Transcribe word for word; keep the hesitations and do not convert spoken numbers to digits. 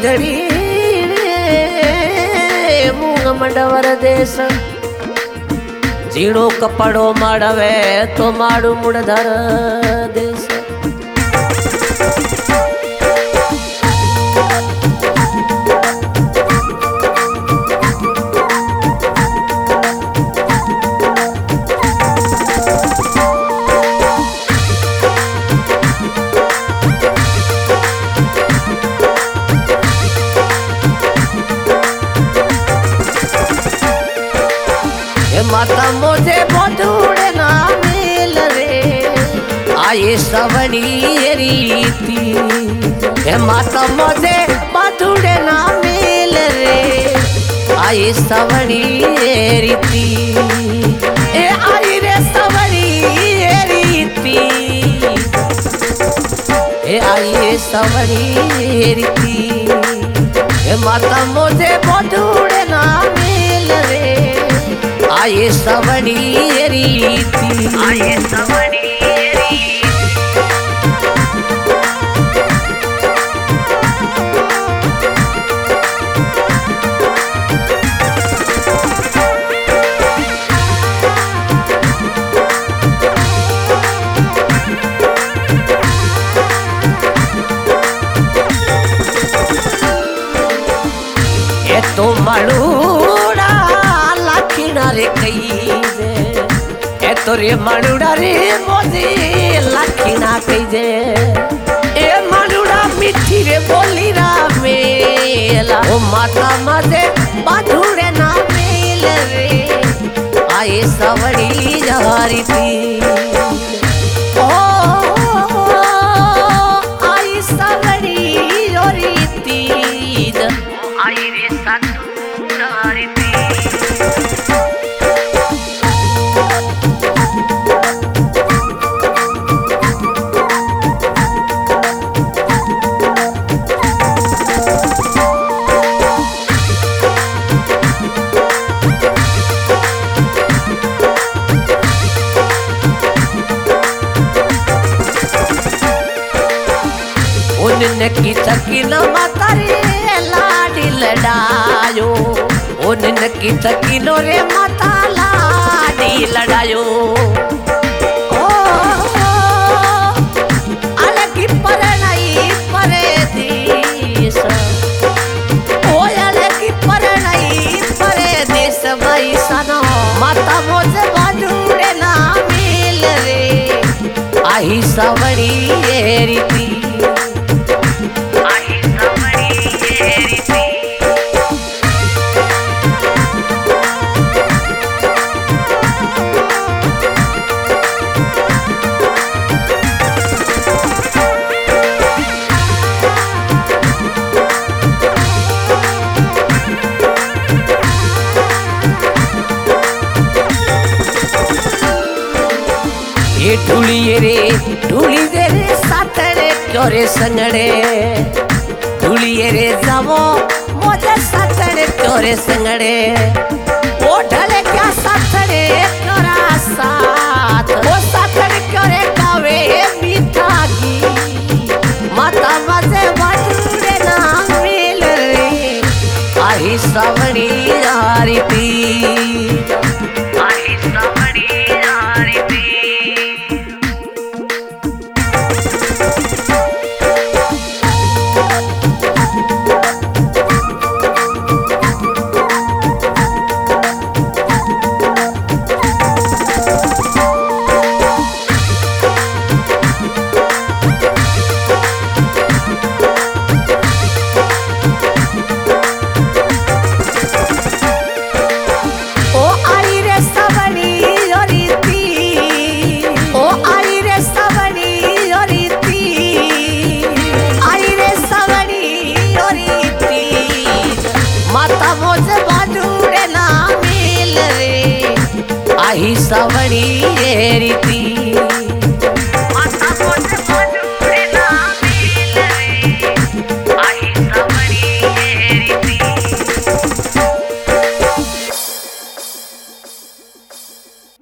ओढ़ड़ी मूंग मंडवर देश जीणो कपड़ो माड़वे तो माड़ू मुड़धर देश माता मुझे बधूड़े ना मिल रे आये सवड़ी रीति हे माता मुझे बधूड़े ना मिल रे आये सवड़ी रीति ए आई रे सवड़ी रीति ए आई सवड़ी रीति हे माता मुझे बधूड़े ना मिल रे आये सवड़ी रीति आये सवड़ी ये तो मड़ूड़ा लाखिना रे कई जे ए तो रे मड़ूड़ा रे मोजी लाखिना कई जे ए मड़ूड़ा मिठी रे बोली रा मेला ओ माता मजे बाधूड़े ना मेल रे आए सवड़ी जारी थी ओ आई सवड़ी जोरी तीज आई रे सातू जारी थी उनने की चकी न मातारी लाडी लड़ायो उनने की चकी नो रे माता लाडी लड़ायो ओ अलगी पर नहीं परे देश ओ अलगी पर नहीं परे देश भाई सनो माता मुझे बाजूड़े ना मिल रे आई सवड़ी रीति ये ढूलिए रे ढूली दे रे सातड़े क्यों रे संगड़े ढूलिए रे जावो मुझे सातड़े क्यों रे संगड़े वो ढले क्या सातड़े क्यों रा साथ वो सातड़े क्यों रे कावे मीठा की माता मजे बाजूड़े ना मिल रे आई सवड़ी जारी थी आई सवड़ी जारी थी आई सवड़ी रीति।